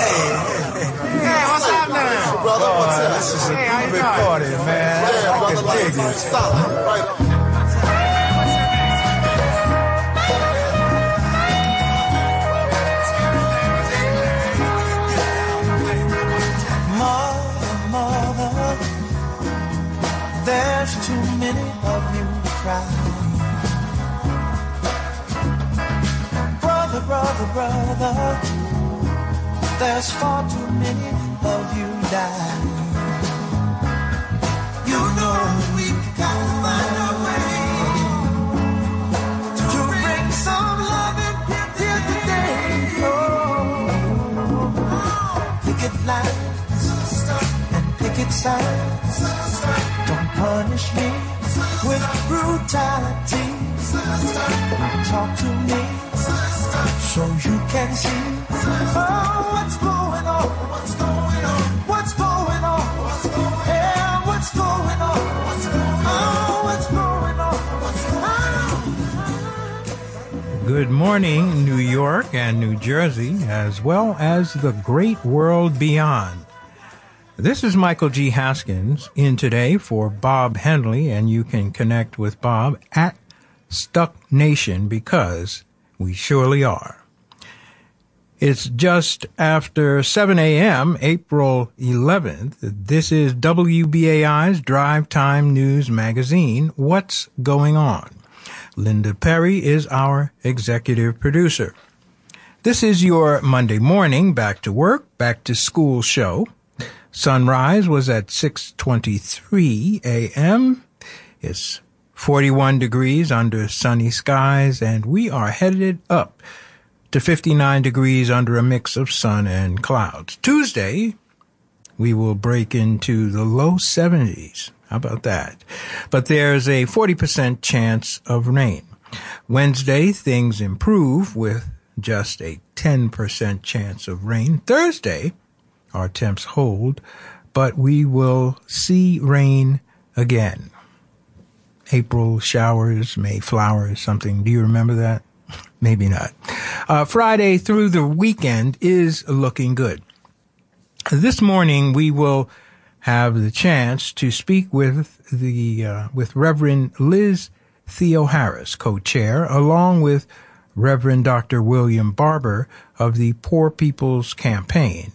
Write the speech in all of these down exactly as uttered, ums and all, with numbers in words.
Hey, what's happening? Brother, what's up? This is a hey, groovy party, man. Yeah, I brother, can dig it. solid. Right on. Mother, mother, there's too many of you crying. Brother, brother, brother, there's far too many of you dying. You know we've got to find a way to bring some love in here today. Oh, picket lines and picket signs don't punish me with brutality. Talk to me so you can see. Oh, what's going on? What's going on? What's going on? What's going on? Yeah, what's going on? What's going on? Oh, what's going on? What's going on? Good morning, New York and New Jersey, as well as the great world beyond. This is Michael G. Haskins in today for Bob Henley, and you can connect with Bob at Stuck Nation because we surely are. It's just after seven a.m., April eleventh. This is W B A I's Drive Time News Magazine, What's Going On? Linda Perry is our executive producer. This is your Monday morning back to work, back to school show. Sunrise was at six twenty-three a.m. It's forty-one degrees under sunny skies, and we are headed up to fifty-nine degrees under a mix of sun and clouds. Tuesday, we will break into the low seventies. How about that? But there's a forty percent chance of rain. Wednesday, things improve with just a ten percent chance of rain. Thursday, our temps hold, but we will see rain again. April showers, May flowers, something. Do you remember that? Maybe not. Uh, Friday through the weekend is looking good. This morning we will have the chance to speak with the uh, with Reverend Liz Theoharis, co-chair, along with Reverend Doctor William Barber of the Poor People's Campaign,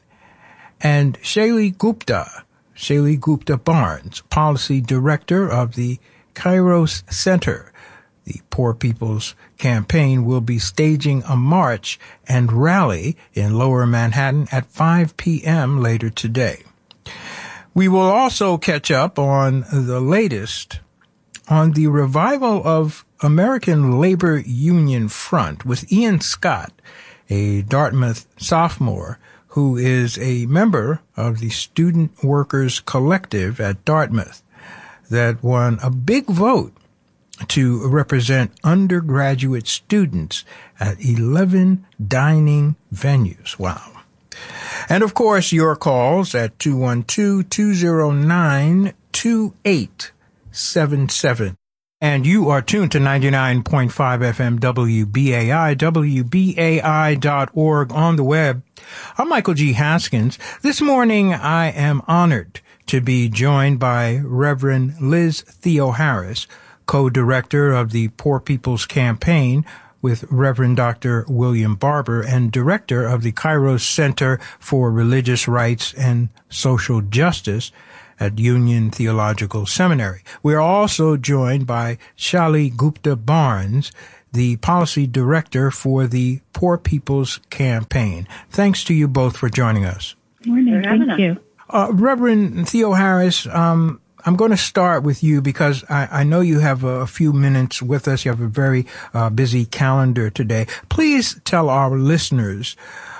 and Shaylee Gupta, Shaylee Gupta Barnes, policy director of the Kairos Center. The Poor People's Campaign will be staging a march and rally in Lower Manhattan at five p.m. later today. We will also catch up on the latest on the revival of American Labor Union Front with Ian Scott, a Dartmouth sophomore who is a member of the Student Workers Collective at Dartmouth that won a big vote to represent undergraduate students at eleven dining venues. Wow. And, of course, your calls at two one two, two zero nine, two eight seven seven. And you are tuned to ninety-nine point five F M W B A I, W B A I dot org on the web. I'm Michael G. Haskins. This morning I am honored to be joined by Reverend Liz Theoharis, co-director of the Poor People's Campaign, with Reverend Doctor William Barber, and director of the Kairos Center for Religious Rights and Social Justice at Union Theological Seminary. We are also joined by Shaylee Gupta Barnes, the policy director for the Poor People's Campaign. Thanks to you both for joining us. Good morning. Thank you. Uh, Reverend Theoharis, um, I'm going to start with you because I, I know you have a, a few minutes with us. You have a very uh, busy calendar today. Please tell our listeners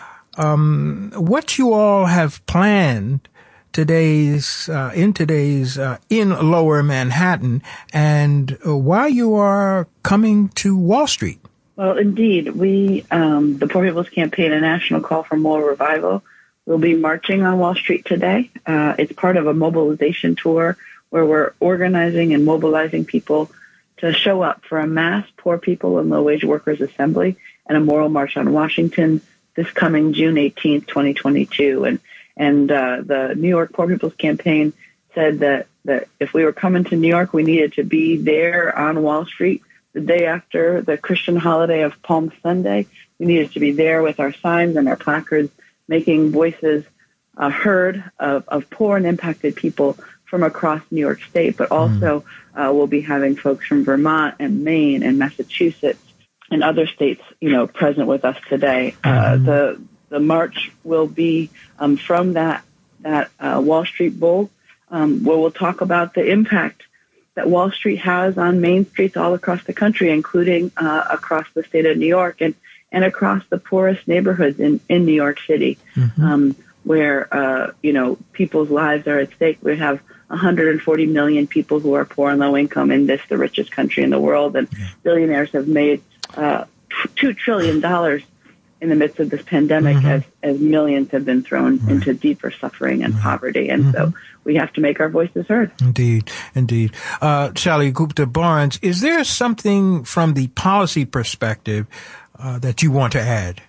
um, what you all have planned today's uh, in today's uh, in Lower Manhattan, and uh, why you are coming to Wall Street. Well, indeed, we um, the Poor People's Campaign, a national call for moral revival, will be marching on Wall Street today. Uh, it's part of a mobilization tour where we're organizing and mobilizing people to show up for a mass poor people and low-wage workers assembly and a moral march on Washington this coming June eighteenth, twenty twenty-two. And and uh, the New York Poor People's Campaign said that, that if we were coming to New York, we needed to be there on Wall Street the day after the Christian holiday of Palm Sunday. We needed to be there with our signs and our placards, making voices uh, heard of, of poor and impacted people from across New York State, but also uh, we'll be having folks from Vermont and Maine and Massachusetts and other states, you know, present with us today. Uh, the the march will be um, from that that uh, Wall Street Bowl, um, where we'll talk about the impact that Wall Street has on main streets all across the country, including uh, across the state of New York and, and across the poorest neighborhoods in, in New York City, mm-hmm. um, where, uh, you know, people's lives are at stake. We have one hundred forty million people who are poor and low income in this, the richest country in the world, and yeah. billionaires have made uh, two trillion dollars in the midst of this pandemic mm-hmm. as, as millions have been thrown right. into deeper suffering and right. poverty. And mm-hmm. so we have to make our voices heard. Indeed, indeed. Uh, Sally Gupta Barnes, is there something from the policy perspective uh, that you want to add?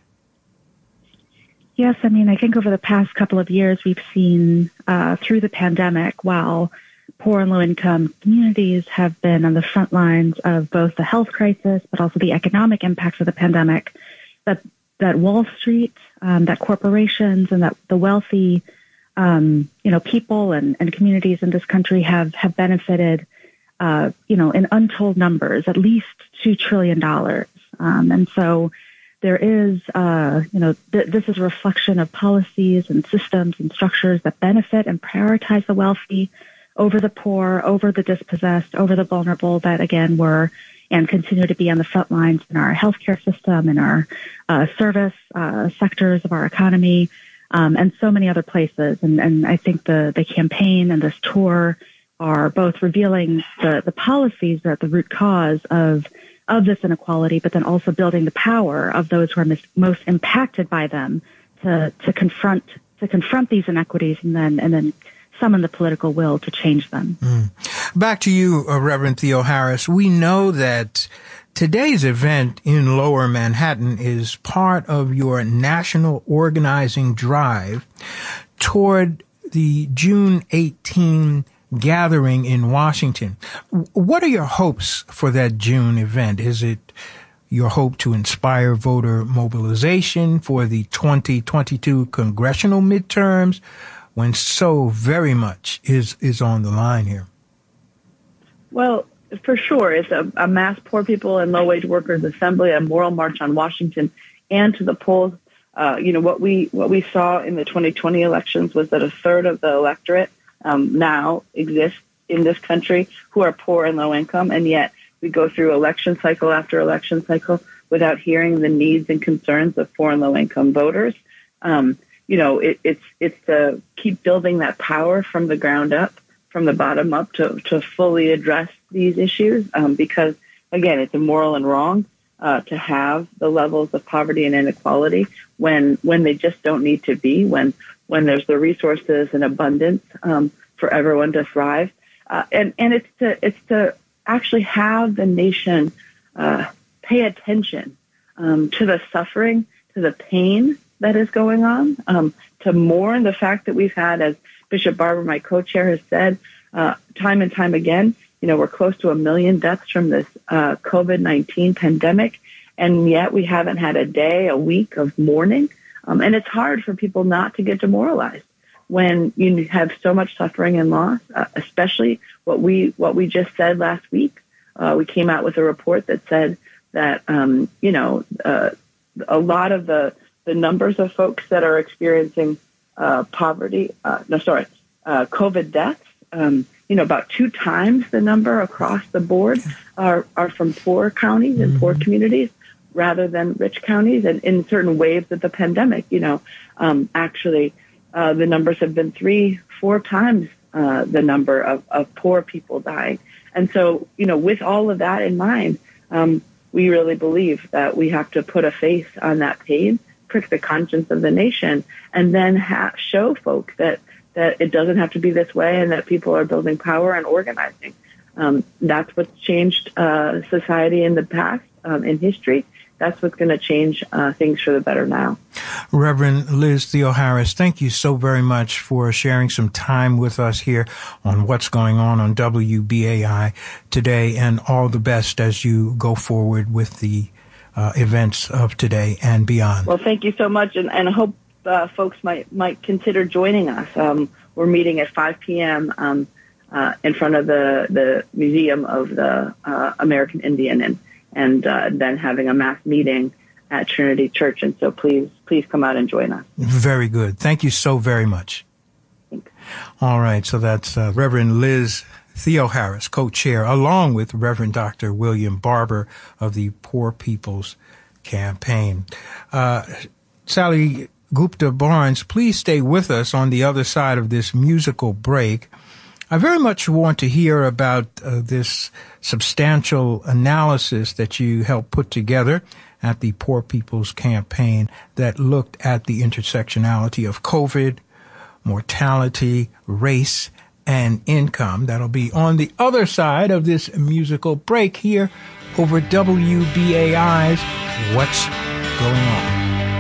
Yes, I mean, I think over the past couple of years, we've seen uh, through the pandemic, while poor and low-income communities have been on the front lines of both the health crisis, but also the economic impacts of the pandemic, that that Wall Street, um, that corporations, and that the wealthy, um, you know, people and, and communities in this country have have benefited, uh, you know, in untold numbers, at least two trillion dollars, um, and so. There is, uh, you know, th- this is a reflection of policies and systems and structures that benefit and prioritize the wealthy over the poor, over the dispossessed, over the vulnerable that, again, were and continue to be on the front lines in our healthcare system, in our uh, service uh, sectors of our economy, um, and so many other places. And, and I think the, the campaign and this tour are both revealing the, the policies that are at the root cause of of this inequality, but then also building the power of those who are mis- most impacted by them to, to confront to confront these inequities and then and then summon the political will to change them. Mm. Back to you, uh, Reverend Theoharis. We know that today's event in Lower Manhattan is part of your national organizing drive toward the June eighteenth gathering in Washington. What are your hopes for that June event? Is it your hope to inspire voter mobilization for the twenty twenty-two congressional midterms, when so very much is, is on the line here? Well, for sure. It's a, a mass poor people and low-wage workers assembly, a moral march on Washington and to the polls. Uh, you know, what we what we saw in the twenty twenty elections was that a third of the electorate Um, now exist in this country who are poor and low income, and yet we go through election cycle after election cycle without hearing the needs and concerns of poor and low income voters. Um, you know, it, it's it's to keep building that power from the ground up, from the bottom up, to to fully address these issues. Um, because again, it's immoral and wrong uh, to have the levels of poverty and inequality when when they just don't need to be. When when there's the resources and abundance um, for everyone to thrive. Uh, and, and it's to it's to actually have the nation uh, pay attention um, to the suffering, to the pain that is going on, um, to mourn the fact that we've had, as Bishop Barber, my co-chair, has said uh, time and time again, you know, we're close to a million deaths from this uh, COVID nineteen pandemic, and yet we haven't had a day, a week of mourning. Um, and it's hard for people not to get demoralized when you have so much suffering and loss, uh, especially what we what we just said last week. Uh, we came out with a report that said that, um, you know, uh, a lot of the, the numbers of folks that are experiencing uh, poverty, uh, no, sorry, uh, COVID deaths, um, you know, about two times the number across the board are, are from poor counties and mm-hmm. poor communities, rather than rich counties. And in certain waves of the pandemic, you know, um, actually uh, the numbers have been three, four times uh, the number of, of poor people dying. And so, you know, with all of that in mind, um, we really believe that we have to put a face on that pain, prick the conscience of the nation, and then ha- show folks that, that it doesn't have to be this way and that people are building power and organizing. Um, that's what's changed uh, society in the past, um, in history. that's what's going to change uh, things for the better now. Reverend Liz Theoharis, thank you so very much for sharing some time with us here on what's going on on W B A I today, and all the best as you go forward with the uh, events of today and beyond. Well, thank you so much, and, and I hope uh, folks might might consider joining us. Um, we're meeting at five p.m. Um, uh, in front of the, the Museum of the uh, American Indian, and and uh, then having a mass meeting at Trinity Church. And so please, please come out and join us. Very good. Thank you so very much. Thanks. All right. So that's uh, Reverend Liz Theoharis, co-chair, along with Reverend Doctor William Barber of the Poor People's Campaign. Uh, Sally Gupta Barnes, please stay with us on the other side of this musical break. I very much want to hear about uh, this substantial analysis that you helped put together at the Poor People's Campaign that looked at the intersectionality of COVID, mortality, race, and income. That'll be on the other side of this musical break here over W B A I's What's Going On.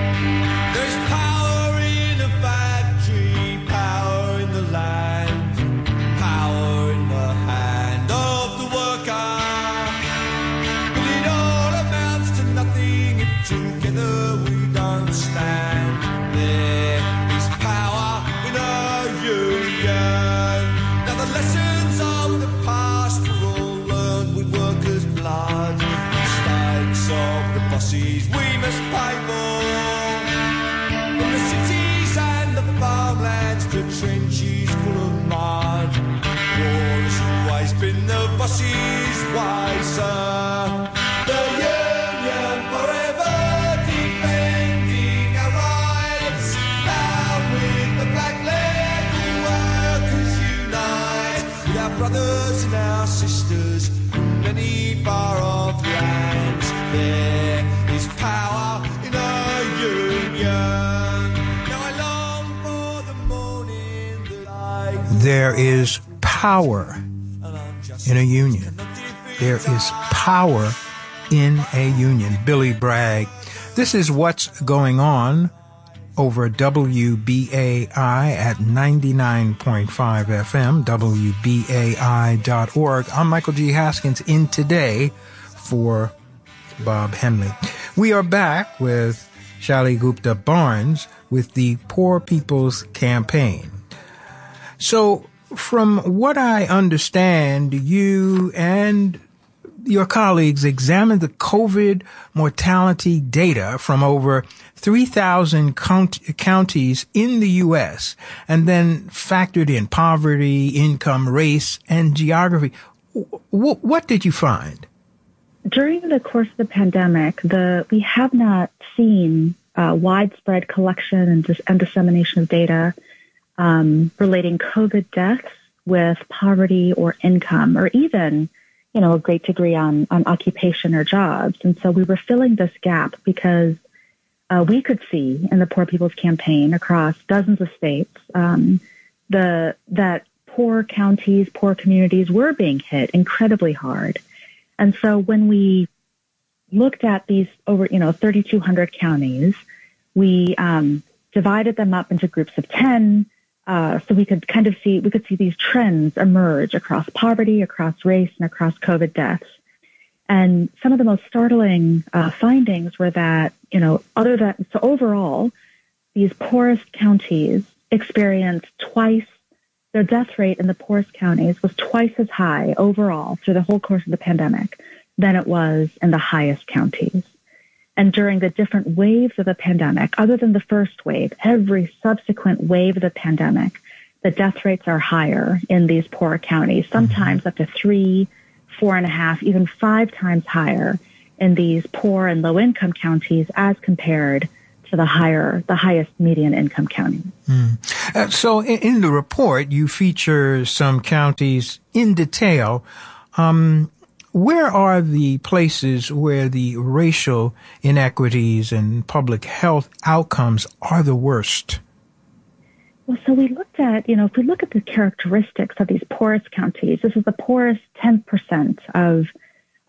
Brothers and our sisters in many far off lands, there is power in our union. Now I long for the morning that I... There is power in a union. There is power in a union. Billy Bragg. This is What's Going On over W B A I at ninety-nine point five F M, W B A I dot org. I'm Michael G. Haskins in today for Bob Henley. We are back with Sally Gupta Barnes with the Poor People's Campaign. So from what I understand, you and your colleagues examined the COVID mortality data from over three thousand count- counties in the U S and then factored in poverty, income, race, and geography. W- what did you find? During the course of the pandemic, the we have not seen uh, widespread collection and, dis- and dissemination of data um, relating COVID deaths with poverty or income, or even, you know, a great degree on, on occupation or jobs. And so we were filling this gap because uh, we could see in the Poor People's Campaign across dozens of states um, the that poor counties, poor communities were being hit incredibly hard. And so when we looked at these over, you know, thirty-two hundred counties, we um, divided them up into groups of ten. Uh, so we could kind of see, we could see these trends emerge across poverty, across race, and across COVID deaths. And some of the most startling uh, findings were that, you know, other than, so overall, these poorest counties experienced twice, their death rate in the poorest counties was twice as high overall through the whole course of the pandemic than it was in the highest counties. And during the different waves of the pandemic, other than the first wave, every subsequent wave of the pandemic, the death rates are higher in these poor counties, sometimes up to three, four and a half, even five times higher in these poor and low-income counties as compared to the higher, the highest median income counties. Mm. Uh, so in, in the report, you feature some counties in detail. Um, Where are the places where the racial inequities and public health outcomes are the worst? Well, so we looked at, you know, if we look at the characteristics of these poorest counties, this is the poorest ten percent of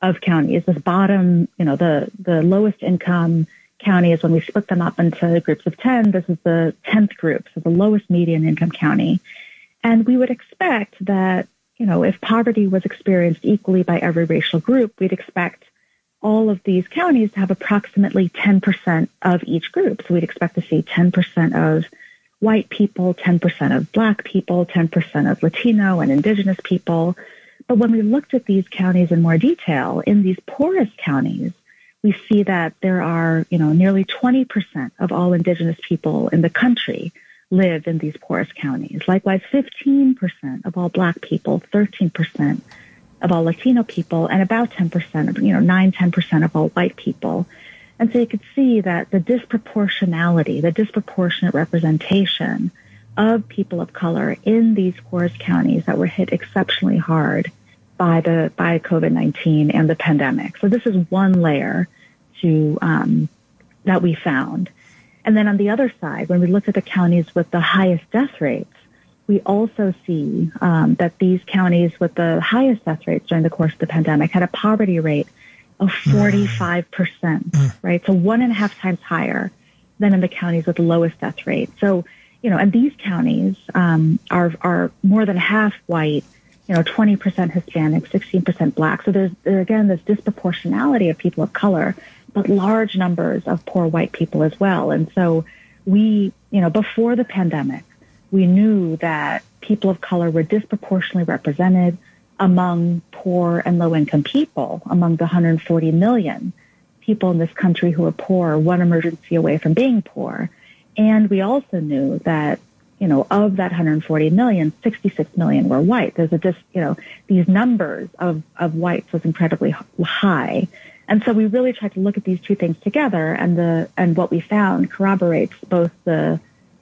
of counties. This bottom, you know, the, the lowest income counties, when we split them up into groups of ten, this is the tenth group, so the lowest median income county. And we would expect that, you know, if poverty was experienced equally by every racial group, we'd expect all of these counties to have approximately ten percent of each group. So we'd expect to see ten percent of white people, ten percent of black people, ten percent of Latino and indigenous people. But when we looked at these counties in more detail, in these poorest counties, we see that there are, you know, nearly twenty percent of all indigenous people in the country live in these poorest counties. Likewise, fifteen percent of all black people, thirteen percent of all Latino people, and about ten percent of, you know, nine, ten percent of all white people. And so you could see that the disproportionality, the disproportionate representation of people of color in these poorest counties that were hit exceptionally hard by the by COVID nineteen and the pandemic. So this is one layer to um, that we found. And then on the other side, when we looked at the counties with the highest death rates, we also see um, that these counties with the highest death rates during the course of the pandemic had a poverty rate of forty-five percent, mm. right? So one and a half times higher than in the counties with the lowest death rate. So, you know, and these counties um, are are more than half white, you know, twenty percent Hispanic, sixteen percent black. So there's, there, again, this disproportionality of people of color, but large numbers of poor white people as well. And so we, you know, before the pandemic, we knew that people of color were disproportionately represented among poor and low-income people, among the one hundred forty million people in this country who are poor, one emergency away from being poor. And we also knew that, you know, of that one hundred forty million, sixty-six million were white. There's a just, you know, these numbers of, of whites was incredibly high. And so we really tried to look at these two things together, and the and what we found corroborates both the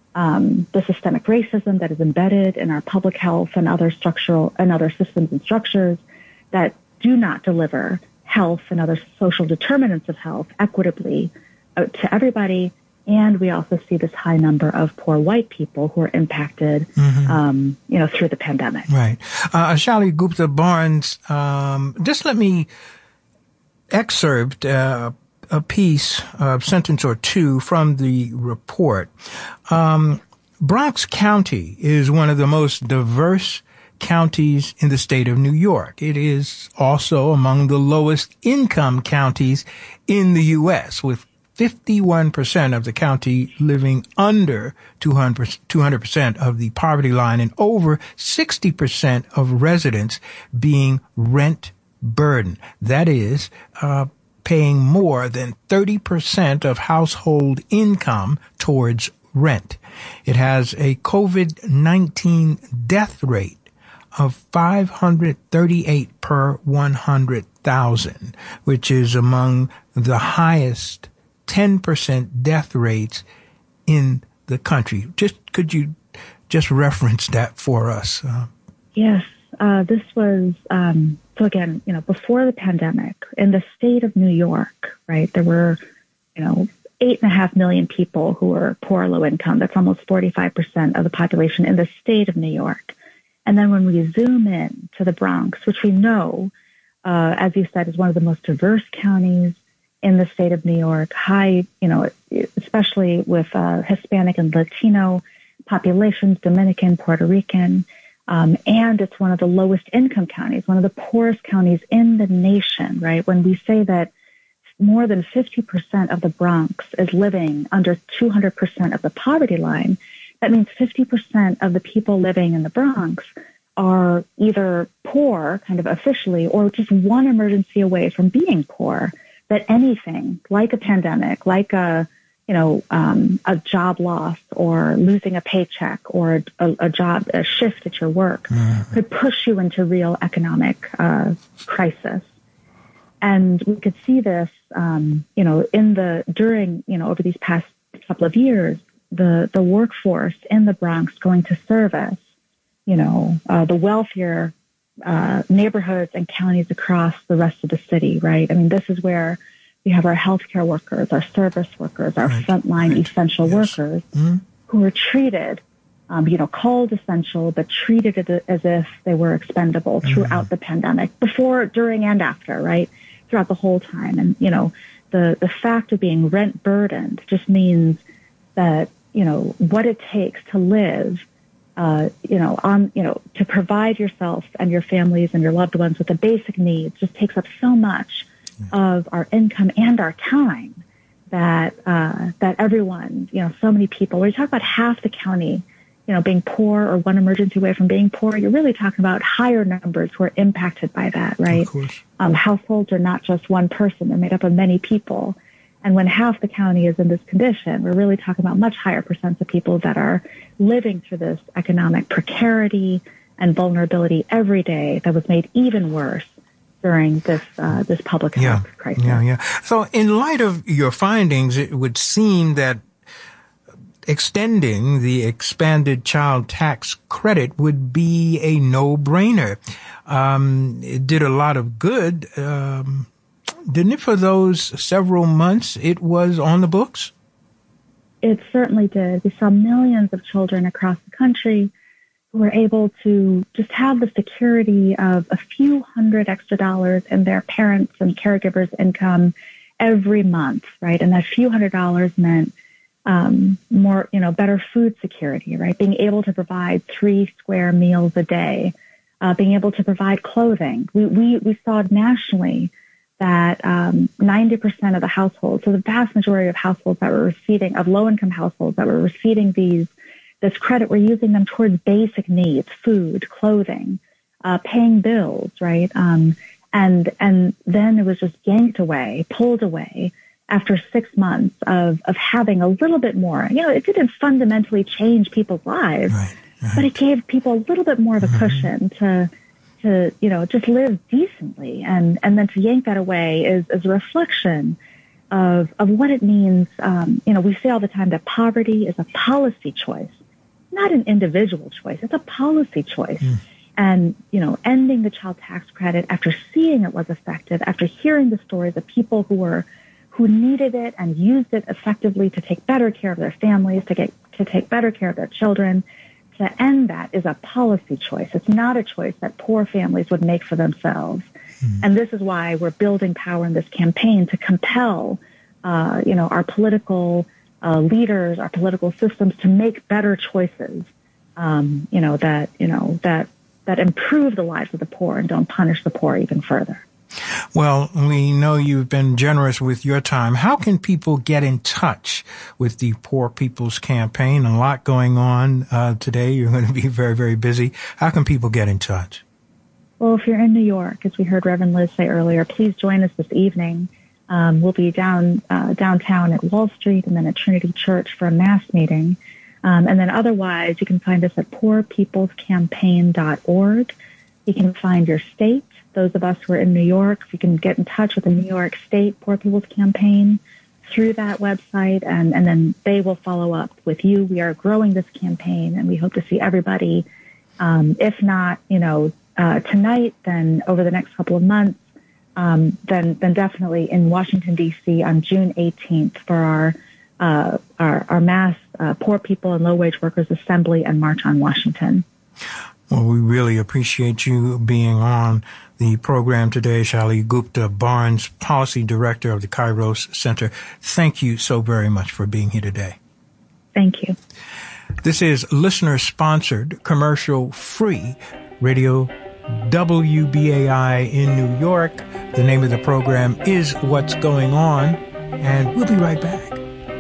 um, the systemic racism that is embedded in our public health and other structural and other systems and structures that do not deliver health and other social determinants of health equitably to everybody. And we also see this high number of poor white people who are impacted, mm-hmm. um, you know, through the pandemic. Right. Uh, Ashali Gupta Barnes, um, just let me excerpt uh, a piece, a sentence or two from the report. Um, Bronx County is one of the most diverse counties in the state of New York. It is also among the lowest income counties in the U S, with fifty-one percent of the county living under two hundred percent of the poverty line and over sixty percent of residents being rent burdened. That is, uh, paying more than thirty percent of household income towards rent. It has a COVID nineteen death rate of five hundred thirty-eight per one hundred thousand, which is among the highest ten percent death rates in the country. Just could you just reference that for us? Uh, yes, uh, this was um, so again, you know, before the pandemic, in the state of New York, right, there were, you know, eight and a half million people who were poor, low income. That's almost forty-five percent of the population in the state of New York. And then when we zoom in to the Bronx, which we know, uh, as you said, is one of the most diverse counties in the state of New York, high, you know, especially with uh, Hispanic and Latino populations, Dominican, Puerto Rican, um, and it's one of the lowest income counties, one of the poorest counties in the nation, right? When we say that more than fifty percent of the Bronx is living under two hundred percent of the poverty line, that means fifty percent of the people living in the Bronx are either poor, kind of officially, or just one emergency away from being poor. That anything like a pandemic, like a, you know, um, a job loss or losing a paycheck or a, a job, a shift at your work mm-hmm. could push you into real economic uh, crisis. And we could see this, um, you know, in the, during, you know, over these past couple of years, the, the workforce in the Bronx going to service, you know, uh, the wealthier uh, neighborhoods and counties across the rest of the city, right? I mean, this is where we have our healthcare workers, our service workers, our right. frontline right. essential yes. workers mm-hmm. who are treated, um, you know, called essential, but treated as if they were expendable mm-hmm. throughout the pandemic, before, during, and after, right? throughout the whole time. And, you know, the, the fact of being rent burdened just means that, you know, what it takes to live, uh, you know, on, you know, to provide yourself and your families and your loved ones with the basic needs just takes up so much of our income and our time that, uh, that everyone, you know, so many people, when you talk about half the county, you know, being poor or one emergency away from being poor, you're really talking about higher numbers who are impacted by that, right? Of course. Um, households are not just one person. They're made up of many people. And when half the county is in this condition, we're really talking about much higher percents of people that are living through this economic precarity and vulnerability every day that was made even worse during this uh, this public health yeah. crisis. Yeah, yeah. So in light of your findings, it would seem that extending the expanded child tax credit would be a no-brainer. Um, it did a lot of good, um, didn't it, for those several months it was on the books? It certainly did. We saw millions of children across the country who were able to just have the security of a few hundred extra dollars in their parents' and caregivers' income every month, right? And that few hundred dollars meant Um, more, you know, better food security, right? Being able to provide three square meals a day, uh, being able to provide clothing. We, we, we saw nationally that, um, ninety percent of the households, so the vast majority of households that were receiving, of low-income households that were receiving these, this credit, were using them towards basic needs, food, clothing, uh, paying bills, right? Um, and, and then it was just yanked away, pulled away, after six months of, of having a little bit more. You know, it didn't fundamentally change people's lives, right, right. but it gave people a little bit more of a mm-hmm. cushion to, to, you know, just live decently. And, and then to yank that away is, is a reflection of, of what it means. Um, you know, we say all the time that poverty is a policy choice, not an individual choice. It's a policy choice. Mm. And, you know, ending the child tax credit after seeing it was effective, after hearing the stories of people who were who needed it and used it effectively to take better care of their families, to get to take better care of their children. To end that is a policy choice. It's not a choice that poor families would make for themselves. Mm-hmm. And this is why we're building power in this campaign to compel, uh, you know, our political uh, leaders, our political systems to make better choices, um, you know, that, you know, that, that improve the lives of the poor and don't punish the poor even further. Well, we know you've been generous with your time. How can people get in touch with the Poor People's Campaign? A lot going on uh, today. You're going to be very, very busy. How can people get in touch? Well, if you're in New York, as we heard Reverend Liz say earlier, please join us this evening. Um, we'll be down uh, downtown at Wall Street and then at Trinity Church for a mass meeting. Um, and then otherwise, you can find us at poor people's campaign dot org. You can find your state. Those of us who are in New York, you can get in touch with the New York State Poor People's Campaign through that website, and, and then they will follow up with you. We are growing this campaign, and we hope to see everybody, um, if not, you know, uh, tonight, then over the next couple of months, um, then then definitely in Washington, D C on June eighteenth for our uh, our, our mass uh, Poor People and Low-Wage Workers Assembly and March on Washington. Well, we really appreciate you being on the program today, Shali Gupta Barnes, Policy Director of the Kairos Center. Thank you so very much for being here today. Thank you. This is listener-sponsored, commercial-free Radio W B A I in New York. The name of the program is What's Going On, and we'll be right back.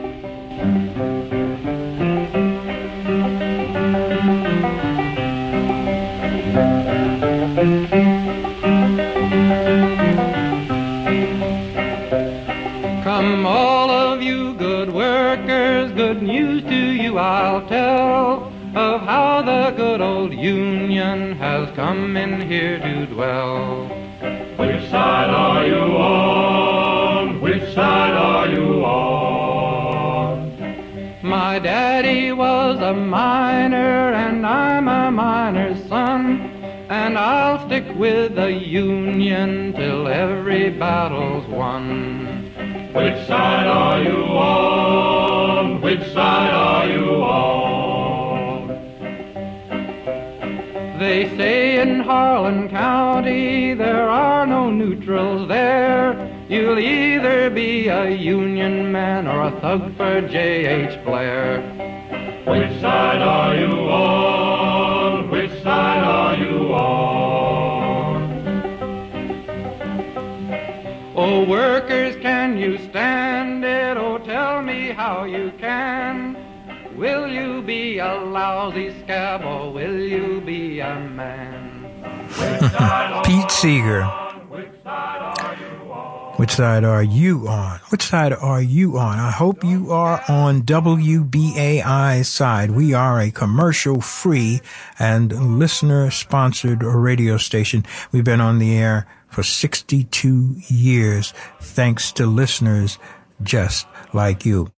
Come all of you good workers, good news to you I'll tell of how the good old Union has come in here to dwell. Which side are you on? Which side are you on? My daddy was a miner and I'm a miner's son, and I'll stick with the Union till every battle's won. Which side are you on? Which side are you on? They say in Harlan County there are no neutrals there, You'll either be a Union man or a thug for J H Blair. Which side are you on? Which side are you on? Oh, workers, can you stand it? Oh, tell me how you can. Will you be a lousy scab or will you be a man? Pete Seeger. Which side are you on? Which side are you on? Which side are you on? I hope you are on W B A I's side. We are a commercial-free and listener-sponsored radio station. We've been on the air for sixty-two years, thanks to listeners just like you.